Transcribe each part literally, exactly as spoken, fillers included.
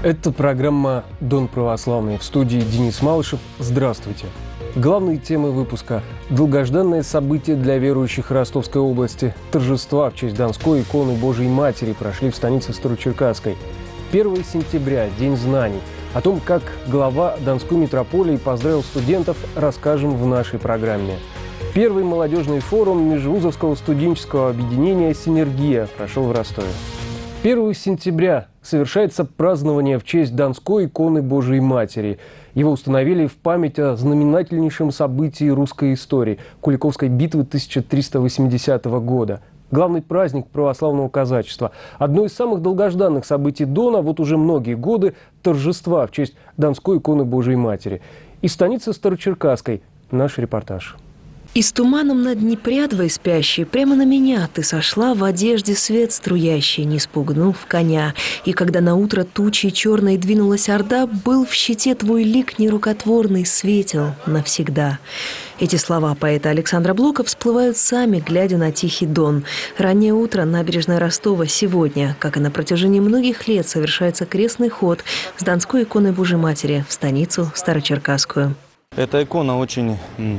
Это программа «Дон православный». В студии Денис Малышев. Здравствуйте. Главные темы выпуска. Долгожданное событие для верующих Ростовской области. Торжества в честь Донской иконы Божией Матери прошли в станице Старочеркасской. первое сентября – День знаний. О том, как глава Донской митрополии поздравил студентов, расскажем в нашей программе. Первый молодежный форум Межвузовского студенческого объединения «Синергия» прошел в Ростове. первое сентября совершается празднование в честь Донской иконы Божией Матери. Его установили в память о знаменательнейшем событии русской истории – Куликовской битвы тысяча триста восьмидесятого года. Главный праздник православного казачества. Одно из самых долгожданных событий Дона вот уже многие годы – торжества в честь Донской иконы Божией Матери. Из станицы Старочеркасской наш репортаж. И с туманом над Днепрядвой спящей прямо на меня ты сошла в одежде свет струящий, не спугнув коня. И когда наутро тучей черной двинулась орда, был в щите твой лик нерукотворный, светел навсегда. Эти слова поэта Александра Блока всплывают сами, глядя на тихий Дон. Раннее утро, набережная Ростова, сегодня, как и на протяжении многих лет, совершается крестный ход с Донской иконой Божией Матери в станицу Старочеркасскую. Эта икона очень...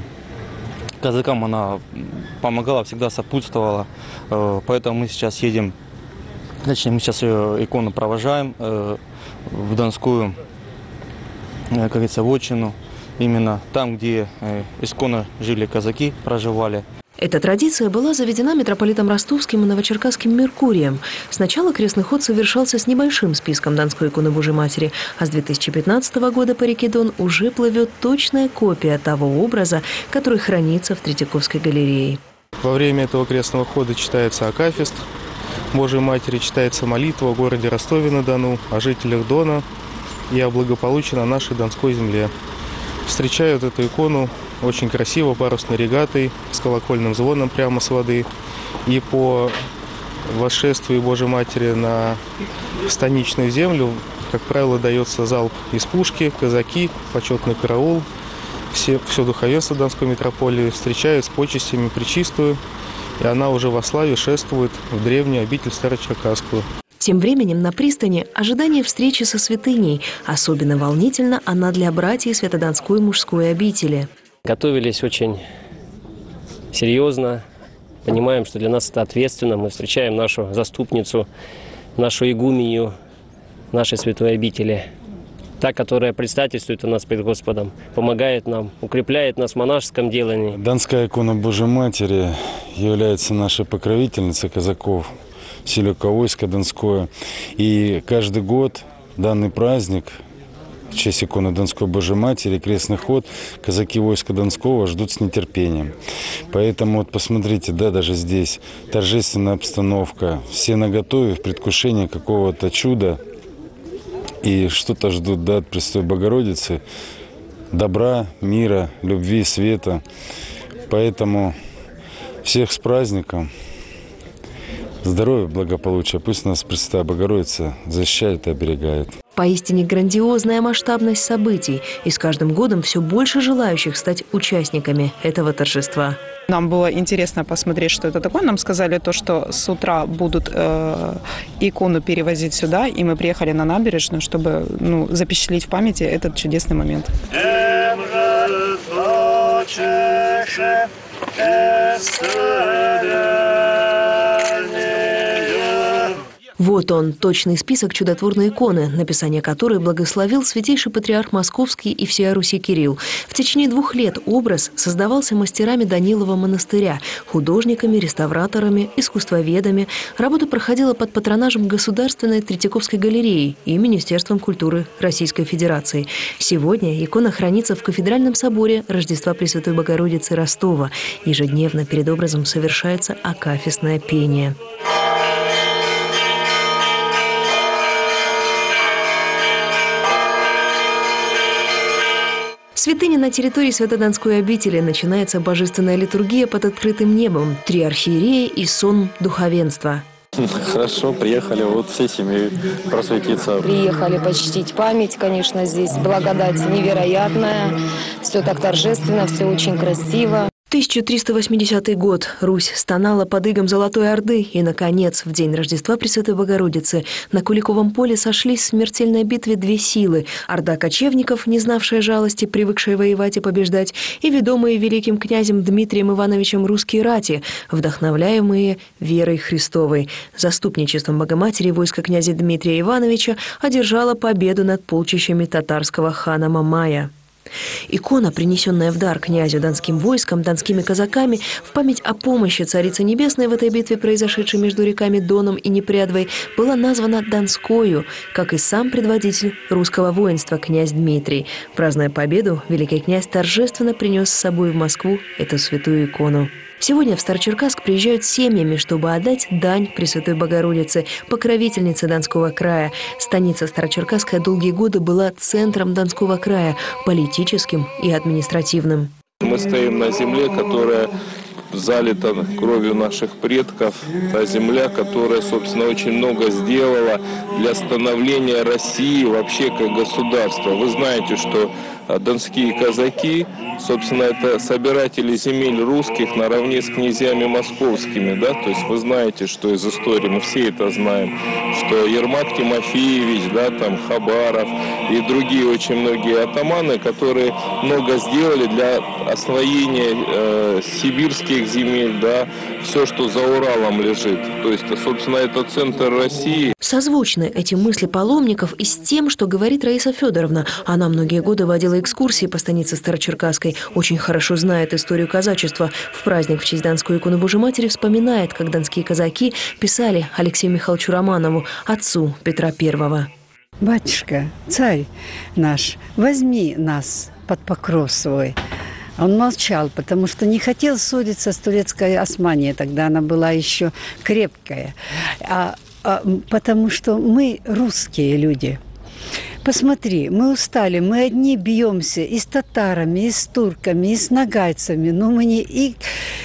казакам она помогала, всегда сопутствовала, поэтому мы сейчас едем, точнее, мы сейчас ее икону провожаем в Донскую, как говорится, вотчину, именно там, где исконно жили казаки, проживали. Эта традиция была заведена митрополитом Ростовским и Новочеркасским Меркурием. Сначала крестный ход совершался с небольшим списком Донской иконы Божией Матери, а с две тысячи пятнадцатого года по реке Дон уже плывет точная копия того образа, который хранится в Третьяковской галерее. Во время этого крестного хода читается акафист Божией Матери, читается молитва о городе Ростове-на-Дону, о жителях Дона и о благополучии на нашей Донской земле. Встречают эту икону очень красиво, парусной регатой, с колокольным звоном прямо с воды. И по восшествию Божией Матери на станичную землю, как правило, дается залп из пушки, казаки, почетный караул. Все, все духовенство Донской митрополии встречают с почестями Пречистую, и она уже во славе шествует в древнюю обитель Старочеркасскую. Тем временем на пристани ожидание встречи со святыней. Особенно волнительно она для братьев Свято-Донской мужской обители. Готовились очень серьезно. Понимаем, что для нас это ответственно. Мы встречаем нашу заступницу, нашу игуменью нашей святой обители. Та, которая предстательствует у нас перед Господом, помогает нам, укрепляет нас в монашеском делании. Донская икона Божией Матери является нашей покровительницей казаков, Селёка войска Донское. И каждый год данный праздник в честь иконы Донской Божией Матери, крестный ход, казаки войска Донского ждут с нетерпением. Поэтому вот посмотрите, да, даже здесь торжественная обстановка, все наготове в предвкушении какого-то чуда и что-то ждут, да, от Пресвятой Богородицы, добра, мира, любви, света. Поэтому всех с праздником. Здоровья, благополучия. Пусть нас Пресвятая Богородица защищает и оберегает. Поистине грандиозная масштабность событий. И с каждым годом все больше желающих стать участниками этого торжества. Нам было интересно посмотреть, что это такое. Нам сказали то, что с утра будут э, икону перевозить сюда. И мы приехали на набережную, чтобы ну, запечатлеть в памяти этот чудесный момент. Вот он, точный список чудотворной иконы, написание которой благословил святейший патриарх Московский и всея Руси Кирилл. В течение двух лет образ создавался мастерами Данилова монастыря, художниками, реставраторами, искусствоведами. Работа проходила под патронажем Государственной Третьяковской галереи и Министерством культуры Российской Федерации. Сегодня икона хранится в Кафедральном соборе Рождества Пресвятой Богородицы Ростова. Ежедневно перед образом совершается акафистное пение. В святыне на территории Свято-Донской обители начинается божественная литургия под открытым небом, три архиерея и сон духовенства. Хорошо, приехали вот всей семьей просветиться. Приехали почтить память, конечно, здесь благодать невероятная, все так торжественно, все очень красиво. тысяча триста восьмидесятый год. Русь стонала под игом Золотой Орды, и, наконец, в день Рождества Пресвятой Богородицы на Куликовом поле сошлись в смертельной битве две силы – орда кочевников, не знавшая жалости, привыкшая воевать и побеждать, и ведомые великим князем Дмитрием Ивановичем русские рати, вдохновляемые верой Христовой. Заступничеством Богоматери войско князя Дмитрия Ивановича одержало победу над полчищами татарского хана Мамая. Икона, принесенная в дар князю донским войском, донскими казаками, в память о помощи Царицы Небесной в этой битве, произошедшей между реками Доном и Непрядвой, была названа Донскою, как и сам предводитель русского воинства князь Дмитрий. Празднуя победу, великий князь торжественно принес с собой в Москву эту святую икону. Сегодня в Старочеркасск приезжают семьями, чтобы отдать дань Пресвятой Богородице, покровительнице Донского края. Станица Старочеркасская долгие годы была центром Донского края, политическим и административным. Мы стоим на земле, которая залита кровью наших предков. Та земля, которая, собственно, очень много сделала для становления России вообще как государства. Вы знаете, что донские казаки, собственно, это собиратели земель русских наравне с князьями московскими, да, то есть вы знаете, что из истории, мы все это знаем, что Ермак Тимофеевич, да, там Хабаров и другие очень многие атаманы, которые много сделали для освоения э, сибирских земель, да, все, что за Уралом лежит, то есть, собственно, это центр России. Созвучны эти мысли паломников и с тем, что говорит Раиса Федоровна. Она многие годы водила экскурсии по станице Старочеркасской, очень хорошо знает историю казачества. В праздник в честь Донской иконы Божией Матери вспоминает, как донские казаки писали Алексею Михайловичу Романову, отцу Петра Первого. «Батюшка, царь наш, возьми нас под покров свой». Он молчал, потому что не хотел ссориться с турецкой Османией, тогда она была еще крепкая, а, а, потому что мы русские люди. Посмотри, мы устали, мы одни бьемся и с татарами, и с турками, и с нагайцами, но мы не и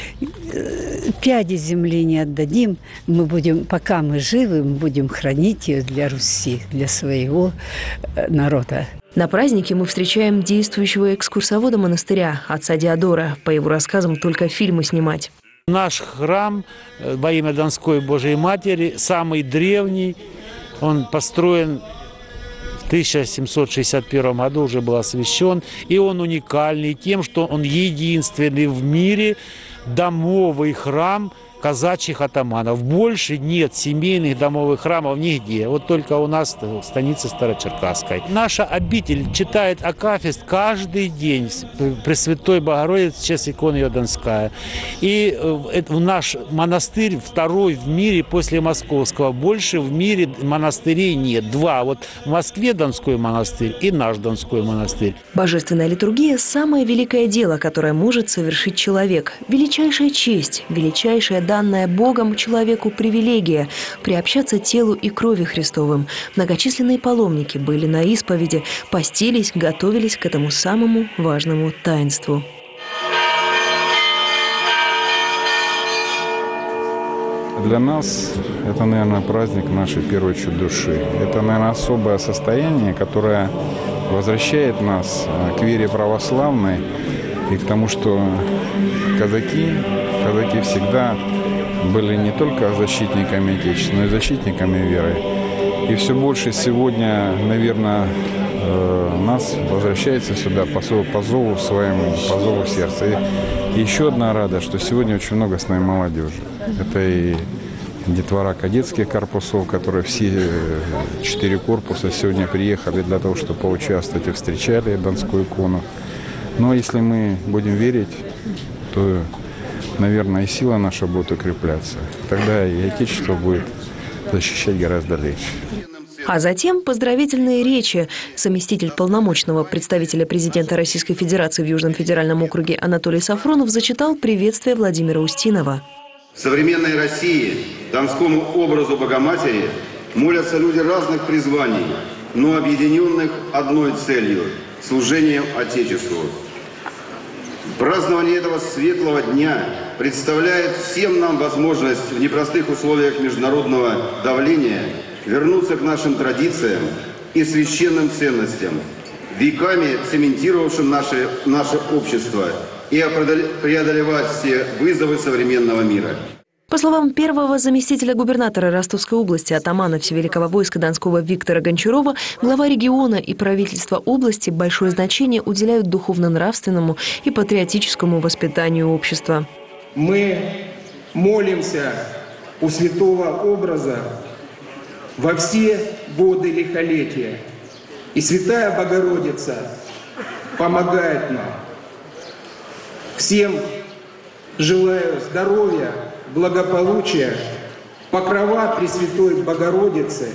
пяди земли не отдадим. Мы будем, пока мы живы, мы будем хранить ее для Руси, для своего народа. На празднике мы встречаем действующего экскурсовода монастыря, отца Диодора. По его рассказам, только фильмы снимать. Наш храм во имя Донской Божией Матери самый древний. Он построен в тысяча семьсот шестьдесят первом году, уже был освящен. И он уникальный тем, что он единственный в мире домовый храм казачьих атаманов. Больше нет семейных домовых храмов нигде. Вот только у нас в станице Старочеркасской. Наша обитель читает акафист каждый день. Пресвятой Богородицы, честь икона ее Донская. И наш монастырь второй в мире после московского. Больше в мире монастырей нет. Два. Вот в Москве Донской монастырь и наш Донской монастырь. Божественная литургия – самое великое дело, которое может совершить человек. Величайшая честь, величайшая данная Богом человеку привилегия – приобщаться телу и крови Христовым. Многочисленные паломники были на исповеди, постились, готовились к этому самому важному таинству. Для нас это, наверное, праздник нашей первой чуть души. Это, наверное, особое состояние, которое возвращает нас к вере православной и к тому, что казаки, казаки всегда были не только защитниками Отечества, но и защитниками веры. И все больше сегодня, наверное, нас возвращается сюда по зову своему, по зову сердца. И еще одна радость, что сегодня очень много с нами молодежи. Это и детвора кадетских корпусов, которые все четыре корпуса сегодня приехали для того, чтобы поучаствовать и встречали Донскую икону. Но если мы будем верить, то, наверное, и сила наша будет укрепляться. Тогда и Отечество будет защищать гораздо легче. А затем поздравительные речи. Заместитель полномочного представителя президента Российской Федерации в Южном федеральном округе Анатолий Сафронов зачитал приветствие Владимира Устинова. В современной России Донскому образу Богоматери молятся люди разных призваний, но объединенных одной целью – служением Отечеству. Празднование этого светлого дня представляет всем нам возможность в непростых условиях международного давления вернуться к нашим традициям и священным ценностям, веками цементировавшим наше, наше общество и преодолевать все вызовы современного мира. По словам первого заместителя губернатора Ростовской области, атамана Всевеликого войска Донского Виктора Гончарова, глава региона и правительство области большое значение уделяют духовно-нравственному и патриотическому воспитанию общества. Мы молимся у святого образа во все годы лихолетия. И Святая Богородица помогает нам. Всем желаю здоровья, благополучия, покрова Пресвятой Богородицы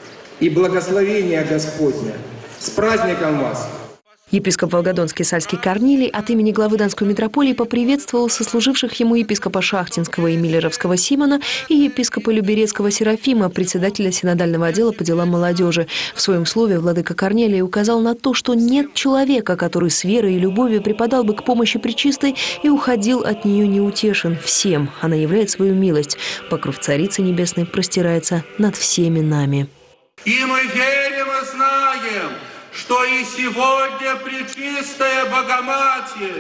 и благословения Господня. С праздником вас! Епископ Волгодонский Сальский Корнилий от имени главы Донской митрополии поприветствовал сослуживших ему епископа Шахтинского и Миллеровского Симона и епископа Люберецкого Серафима, председателя синодального отдела по делам молодежи. В своем слове владыка Корнелий указал на то, что нет человека, который с верой и любовью преподал бы к помощи Пречистой и уходил от нее неутешен. Всем она являет свою милость. Покров Царицы Небесной простирается над всеми нами. И мы верим и знаем, что и сегодня Пречистая Богоматерь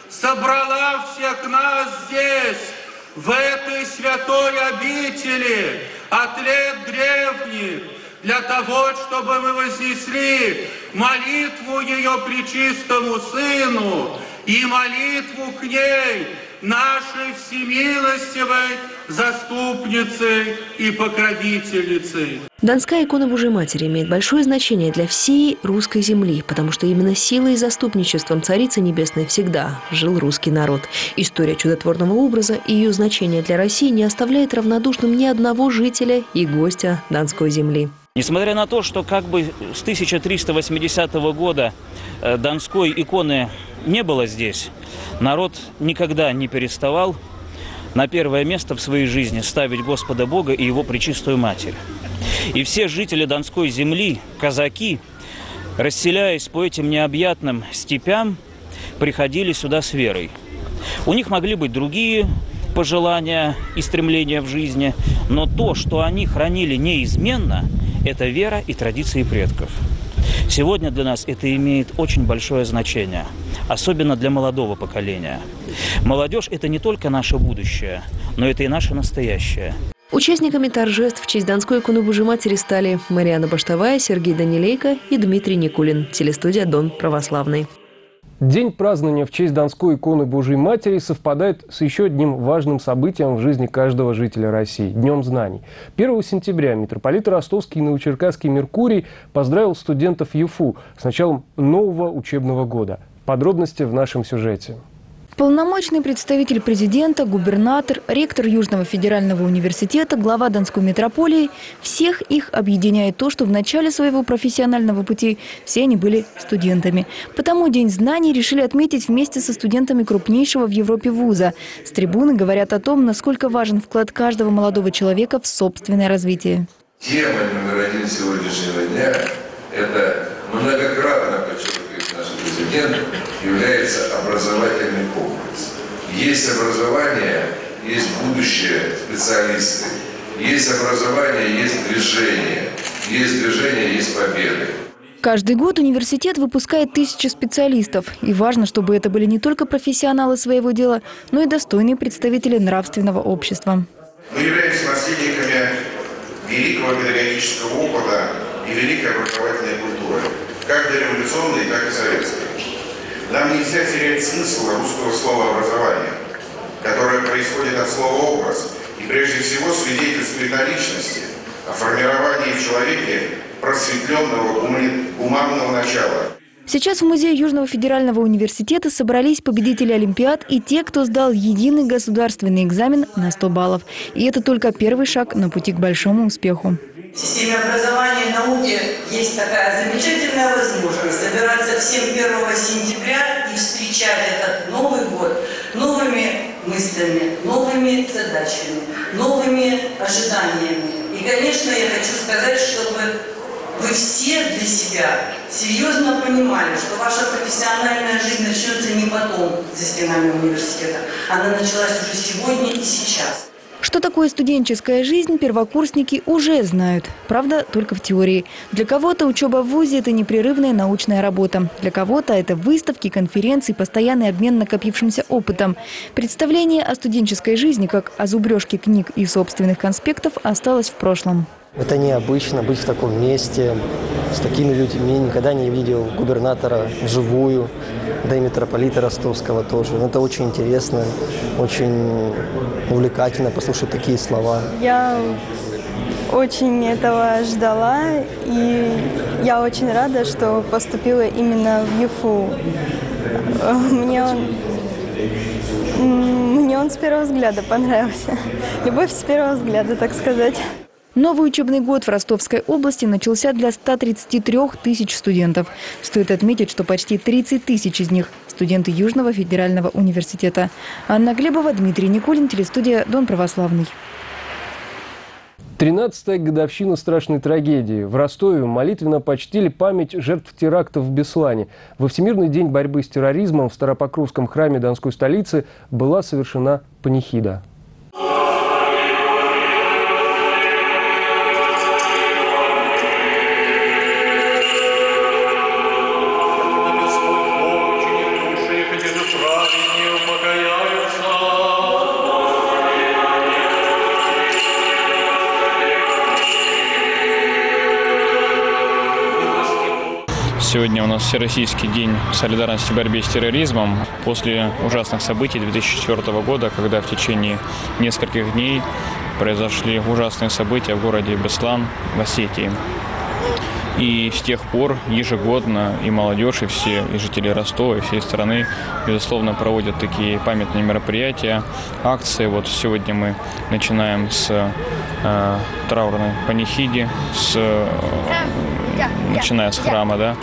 собрала всех нас здесь, в этой святой обители, от лет древних, для того, чтобы мы вознесли молитву ее Пречистому Сыну и молитву к ней, нашей всемилостивой заступницы и покровительницы. Донская икона Божией Матери имеет большое значение для всей русской земли, потому что именно силой и заступничеством Царицы Небесной всегда жил русский народ. История чудотворного образа и ее значение для России не оставляет равнодушным ни одного жителя и гостя Донской земли. Несмотря на то, что как бы с тысяча триста восьмидесятого года Донской иконы не было здесь, народ никогда не переставал на первое место в своей жизни ставить Господа Бога и Его Пречистую Матерь. И все жители Донской земли, казаки, расселяясь по этим необъятным степям, приходили сюда с верой. У них могли быть другие пожелания и стремления в жизни, но то, что они хранили неизменно, это вера и традиции предков. Сегодня для нас это имеет очень большое значение, особенно для молодого поколения. Молодежь – это не только наше будущее, но это и наше настоящее. Участниками торжеств в честь Донской иконы Божией Матери стали Марьяна Баштовая, Сергей Данилейко и Дмитрий Никулин. Телестудия «Дон православный». День празднования в честь Донской иконы Божией Матери совпадает с еще одним важным событием в жизни каждого жителя России – Днем знаний. первого сентября митрополит Ростовский и Новочеркасский Меркурий поздравил студентов ЮФУ с началом нового учебного года. Подробности в нашем сюжете. Полномочный представитель президента, губернатор, ректор Южного федерального университета, глава Донской митрополии – всех их объединяет то, что в начале своего профессионального пути все они были студентами. Потому День знаний решили отметить вместе со студентами крупнейшего в Европе вуза. С трибуны говорят о том, насколько важен вклад каждого молодого человека в собственное развитие. Тема номер сегодняшнего дня – это многократно подчеркивает наш президент, является образовательный комплекс. Есть образование, есть будущее специалисты. Есть образование, есть движение. Есть движение, есть победы. Каждый год университет выпускает тысячи специалистов. И важно, чтобы это были не только профессионалы своего дела, но и достойные представители нравственного общества. Мы являемся наследниками великого педагогического опыта и великой образовательной культуры. Как дореволюционной, так и советской. Нам нельзя терять смысл русского слова «образование», которое происходит от слова «образ» и прежде всего свидетельствует о личности, о формировании в человеке просветленного гуманного начала. Сейчас в Музее Южного федерального университета собрались победители Олимпиад и те, кто сдал единый государственный экзамен на сто баллов. И это только первый шаг на пути к большому успеху. В системе образования и науки есть такая замечательная возможность собираться всем первого сентября и встречать этот Новый год новыми мыслями, новыми задачами, новыми ожиданиями. И, конечно, я хочу сказать, чтобы вы все для себя серьезно понимали, что ваша профессиональная жизнь начнется не потом, за стенами университета. Она началась уже сегодня и сейчас. Что такое студенческая жизнь, первокурсники уже знают. Правда, только в теории. Для кого-то учеба в вузе – это непрерывная научная работа. Для кого-то это выставки, конференции, постоянный обмен накопившимся опытом. Представление о студенческой жизни, как о зубрежке книг и собственных конспектов, осталось в прошлом. Это необычно быть в таком месте, с такими людьми. Никогда не видел губернатора вживую, да и митрополита Ростовского тоже. Это очень интересно, очень увлекательно послушать такие слова. Я очень этого ждала, и я очень рада, что поступила именно в ЮФУ. Мне он, мне он с первого взгляда понравился. Любовь с первого взгляда, так сказать. Новый учебный год в Ростовской области начался для ста тридцати трёх тысяч студентов. Стоит отметить, что почти тридцать тысяч из них – студенты Южного федерального университета. Анна Глебова, Дмитрий Никулин, телестудия «Дон православный». тринадцатая годовщина страшной трагедии. В Ростове молитвенно почтили память жертв терактов в Беслане. Во Всемирный день борьбы с терроризмом в Старопокровском храме Донской столицы была совершена панихида. Сегодня у нас Всероссийский день солидарности в борьбе с терроризмом. После ужасных событий две тысячи четвёртого года, когда в течение нескольких дней произошли ужасные события в городе Беслан в Осетии. И с тех пор ежегодно и молодежь, и все, и жители Ростова, и всей страны, безусловно, проводят такие памятные мероприятия, акции. Вот сегодня мы начинаем с э, траурной панихиды, с, э, начиная с храма, да.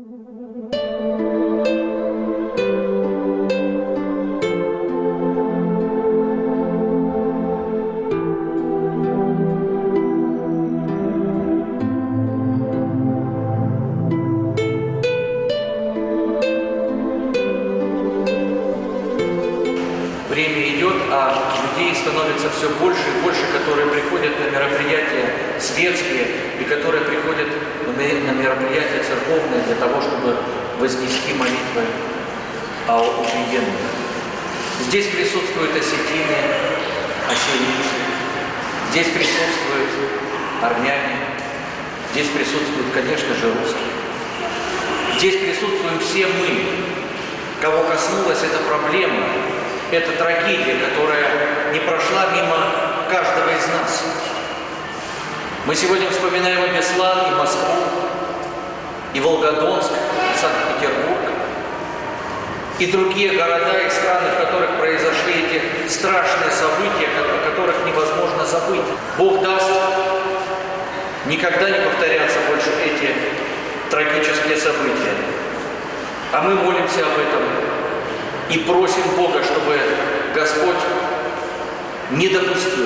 Время идет, а людей становится все больше и больше, которые приходят на мероприятия светские и которые приходят на мероприятия церковные для того, чтобы вознести молитвы о убиенных. Здесь присутствуют осетины, ассирийцы, здесь присутствуют армяне, здесь присутствуют, конечно же, русские. Здесь присутствуем все мы, кого коснулась эта проблема. Это трагедия, которая не прошла мимо каждого из нас. Мы сегодня вспоминаем и Беслан, и Москву, и Волгодонск, и Санкт-Петербург, и другие города и страны, в которых произошли эти страшные события, о которых невозможно забыть. Бог даст, никогда не повторятся больше эти трагические события. А мы молимся об этом. И просим Бога, чтобы Господь не допустил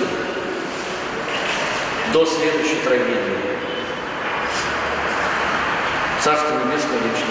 до следующей трагедии. Царство Небесное вечно.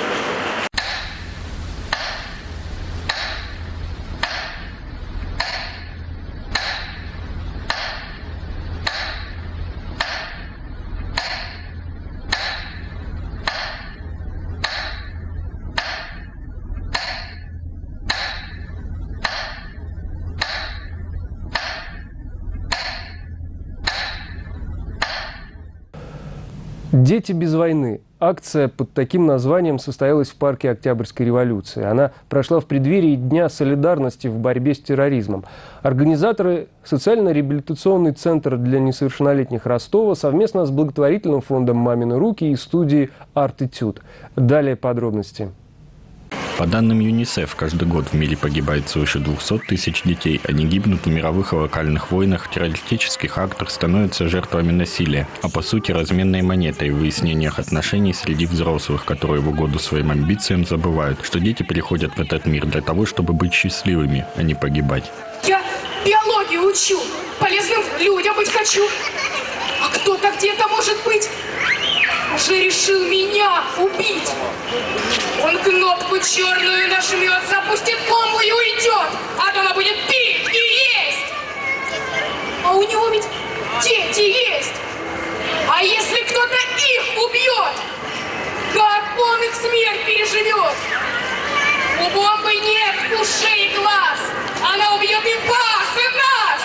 «Дети без войны». Акция под таким названием состоялась в парке Октябрьской революции. Она прошла в преддверии Дня солидарности в борьбе с терроризмом. Организаторы – социально-реабилитационный центр для несовершеннолетних Ростова совместно с благотворительным фондом «Мамины руки» и студией «Арт-Этюд». Далее подробности. По данным ЮНИСЕФ, каждый год в мире погибает свыше двухсот тысяч детей. Они гибнут в мировых и локальных войнах, террористических актах, становятся жертвами насилия, а по сути разменной монетой в выяснениях отношений среди взрослых, которые в угоду своим амбициям забывают, что дети приходят в этот мир для того, чтобы быть счастливыми, а не погибать. Я биологию учу, полезным людям быть хочу. А кто-то где-то может быть уже решил меня убить. Он кнопку черную нажмет, запустит бомбу и уйдет, а то она будет пить и есть. А у него ведь дети есть. А если кто-то их убьет, как он их смерть переживет? У бомбы нет ушей и глаз. Она убьет и вас, и нас.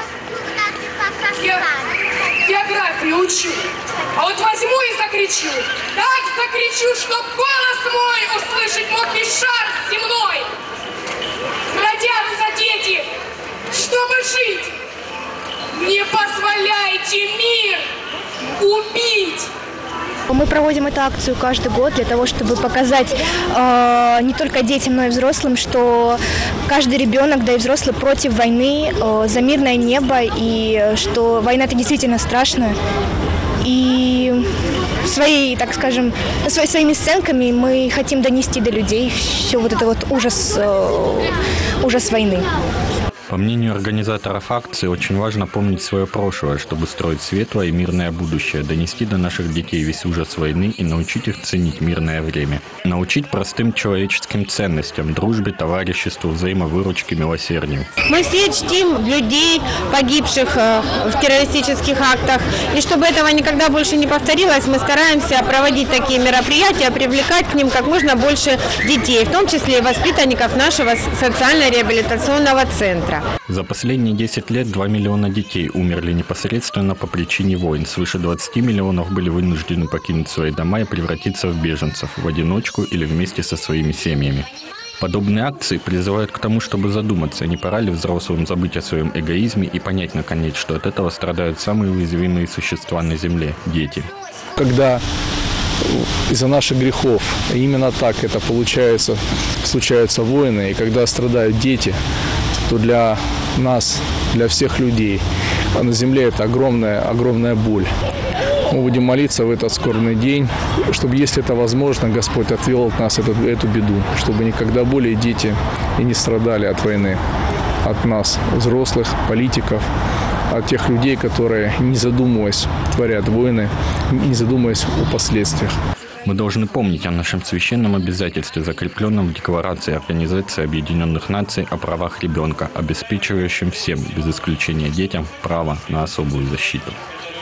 Я географию учу. А вот возьму и закричу. Так закричу, чтоб голос мой услышать мог весь шар земной. Родятся дети, чтобы жить. Не позволяйте мир убить. Мы проводим эту акцию каждый год для того, чтобы показать э, не только детям, но и взрослым, что каждый ребенок, да и взрослый против войны, э, за мирное небо, и что война – это действительно страшно. И своей, так скажем, свои, своими сценками мы хотим донести до людей все вот это вот ужас, э, ужас войны. По мнению организаторов акции, очень важно помнить свое прошлое, чтобы строить светлое и мирное будущее, донести до наших детей весь ужас войны и научить их ценить мирное время. Научить простым человеческим ценностям, дружбе, товариществу, взаимовыручке, милосердию. Мы все чтим людей, погибших в террористических актах. И чтобы этого никогда больше не повторилось, мы стараемся проводить такие мероприятия, привлекать к ним как можно больше детей, в том числе и воспитанников нашего социально-реабилитационного центра. За последние десять лет два миллиона детей умерли непосредственно по причине войн. Свыше двадцати миллионов были вынуждены покинуть свои дома и превратиться в беженцев, в одиночку или вместе со своими семьями. Подобные акции призывают к тому, чтобы задуматься, не пора ли взрослым забыть о своем эгоизме и понять, наконец, что от этого страдают самые уязвимые существа на земле – дети. Когда из-за наших грехов именно так это получается, случаются войны, и когда страдают дети, то для нас, для всех людей, а на земле это огромная, огромная боль. Мы будем молиться в этот скорбный день, чтобы, если это возможно, Господь отвел от нас эту, эту беду, чтобы никогда более дети и не страдали от войны, от нас, взрослых, политиков, от тех людей, которые, не задумываясь, творят войны, не задумываясь о последствиях. Мы должны помнить о нашем священном обязательстве, закрепленном в Декларации Организации Объединенных Наций о правах ребенка, обеспечивающем всем, без исключения детям, право на особую защиту.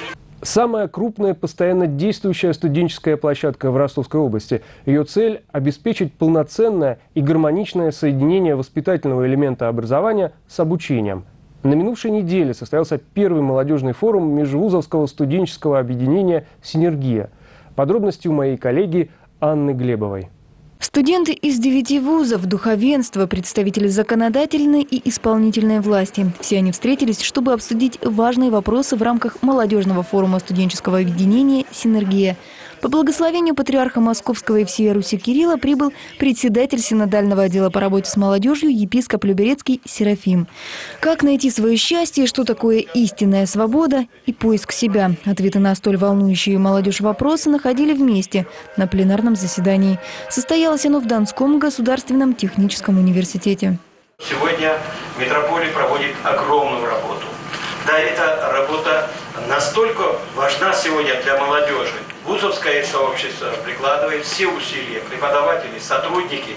Самая крупная постоянно действующая студенческая площадка в Ростовской области. Ее цель – обеспечить полноценное и гармоничное соединение воспитательного элемента образования с обучением. На минувшей неделе состоялся первый молодежный форум Межвузовского студенческого объединения «Синергия». Подробности у моей коллеги Анны Глебовой. Студенты из девяти вузов, духовенство, представители законодательной и исполнительной власти. Все они встретились, чтобы обсудить важные вопросы в рамках молодежного форума студенческого объединения «Синергия». По благословению патриарха Московского и всей Руси Кирилла прибыл председатель синодального отдела по работе с молодежью епископ Люберецкий Серафим. Как найти свое счастье, что такое истинная свобода и поиск себя? Ответы на столь волнующие молодежь вопросы находили вместе на пленарном заседании. Состоялось оно в Донском государственном техническом университете. Сегодня метрополия проводит огромную работу. Да, эта работа настолько важна сегодня для молодежи. Вузовское сообщество прикладывает все усилия, преподаватели, сотрудники.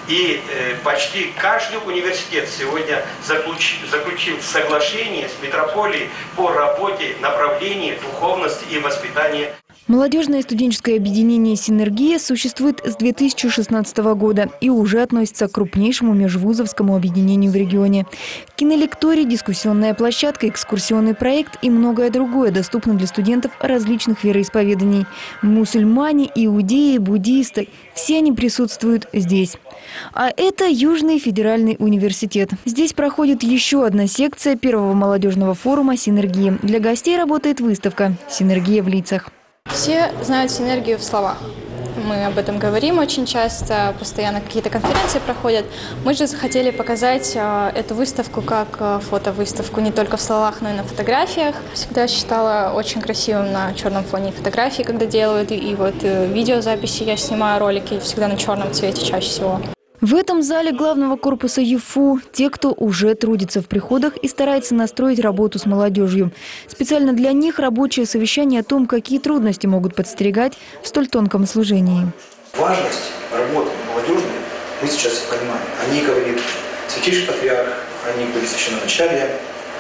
И э, почти каждый университет сегодня заключ, заключил соглашение с метрополией по работе направлении духовности и воспитания. Молодежное студенческое объединение «Синергия» существует с две тысячи шестнадцатого года и уже относится к крупнейшему межвузовскому объединению в регионе. Кинолекторий, дискуссионная площадка, экскурсионный проект и многое другое доступно для студентов различных вероисповеданий. Мусульмане, иудеи, буддисты – все они присутствуют здесь. А это Южный федеральный университет. Здесь проходит еще одна секция первого молодежного форума «Синергия». Для гостей работает выставка «Синергия в лицах». Все знают синергию в словах. Мы об этом говорим очень часто, постоянно какие-то конференции проходят. Мы же захотели показать э, эту выставку как э, фотовыставку не только в словах, но и на фотографиях. Всегда считала очень красивым на черном фоне фотографии, когда делают, и, и вот э, видеозаписи я снимаю, ролики всегда на черном цвете чаще всего. В этом зале главного корпуса ЮФУ те, кто уже трудится в приходах и старается настроить работу с молодежью. Специально для них рабочее совещание о том, какие трудности могут подстерегать в столь тонком служении. Важность работы молодежной мы сейчас понимаем. О ней говорит Святейший Патриарх, о ней говорит священноначалие,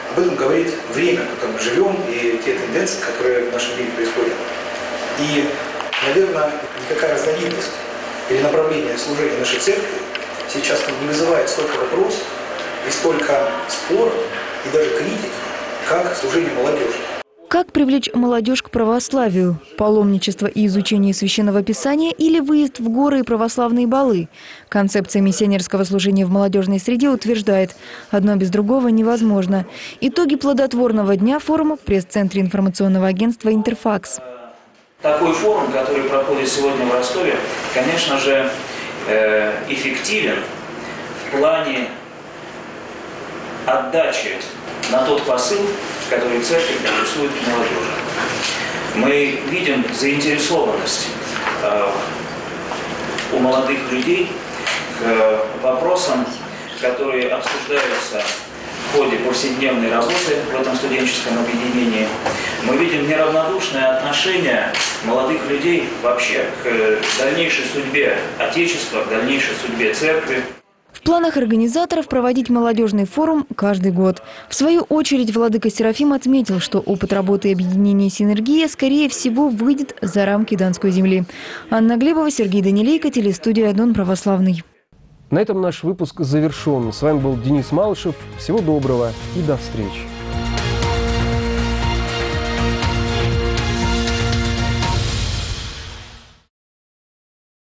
Об этом говорит время, в котором мы живем, и те тенденции, которые в нашем мире происходят. И, наверное, никакая разновидность или направление служения нашей церкви сейчас не вызывает столько вопросов и столько споров и даже критики, как служение молодежи. Как привлечь молодежь к православию? Паломничество и изучение Священного Писания или выезд в горы и православные балы? Концепция миссионерского служения в молодежной среде утверждает, одно без другого невозможно. Итоги плодотворного дня форума в пресс-центре информационного агентства «Интерфакс». Такой форум, который проходит сегодня в Ростове, конечно же, эффективен в плане отдачи на тот посыл, который церковь адресует к молодежи. Мы видим заинтересованность э, у молодых людей к э, вопросам, которые обсуждаются в ходе повседневной работы в этом студенческом объединении. Мы видим неравнодушное отношение молодых людей вообще к дальнейшей судьбе Отечества, к дальнейшей судьбе церкви. В планах организаторов проводить молодежный форум каждый год. В свою очередь владыка Серафим отметил, что опыт работы объединения «Синергия» скорее всего выйдет за рамки Донской земли. Анна Глебова, Сергей Данилейко, телестудия «Дон Православный». На этом наш выпуск завершен. С вами был Денис Малышев. Всего доброго и до встречи.